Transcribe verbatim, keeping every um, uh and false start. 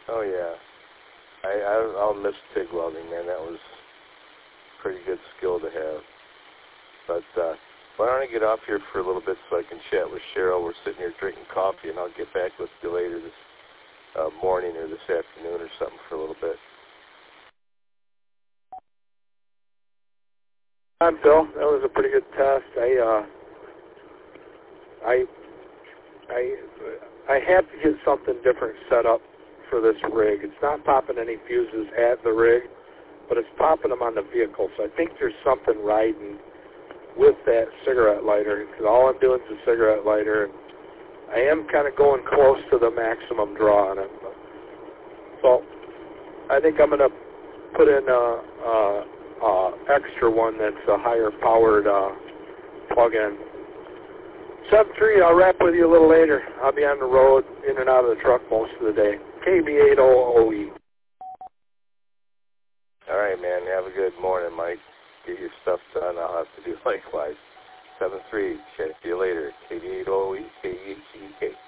Oh, yeah. I, I, I'll miss TIG welding, man. That was a pretty good skill to have. But uh, why don't I get off here for a little bit so I can chat with Cheryl? We're sitting here drinking coffee, and I'll get back with you later this uh, morning or this afternoon or something for a little bit. I'm Phil. That was a pretty good test. I, uh, I, I, I have to get something different set up for this rig. It's not popping any fuses at the rig, but it's popping them on the vehicle. So I think there's something riding with that cigarette lighter, because all I'm doing is a cigarette lighter. And I am kind of going close to the maximum draw on it. So I think I'm going to put in a, a, a extra one that's a higher powered uh, plug-in. seven three, I'll wrap with you a little later. I'll be on the road, in and out of the truck most of the day. K B eight O O E. All right, man. Have a good morning, Mike. Get your stuff done. I'll have to do likewise. seven three, chat to you later. K B eight O E, K E H E K.